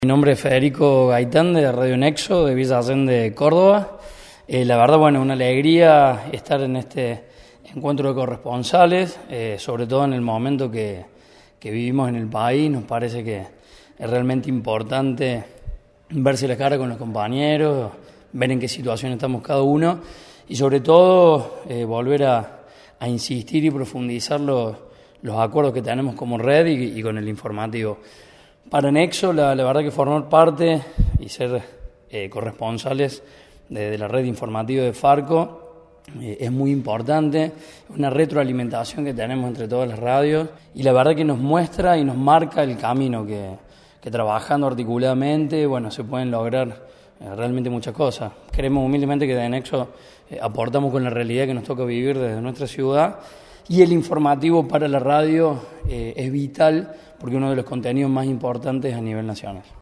Mi nombre es Federico Gaitán de Radio Nexo de Villa Allende, Córdoba. La verdad, bueno, una alegría estar en este encuentro de corresponsales, sobre todo en el momento que vivimos en el país. Nos parece que es realmente importante verse la cara con los compañeros, ver en qué situación estamos cada uno y sobre todo volver a insistir y profundizar los acuerdos que tenemos como red y con el informativo. Para Nexo, la verdad que formar parte y ser corresponsales de la red informativa de Farco es muy importante, una retroalimentación que tenemos entre todas las radios y la verdad que nos muestra y nos marca el camino que trabajando articuladamente, bueno, se pueden lograr realmente muchas cosas. Creemos humildemente que de Nexo aportamos con la realidad que nos toca vivir desde nuestra ciudad y el informativo para la radio es vital porque es uno de los contenidos más importantes a nivel nacional.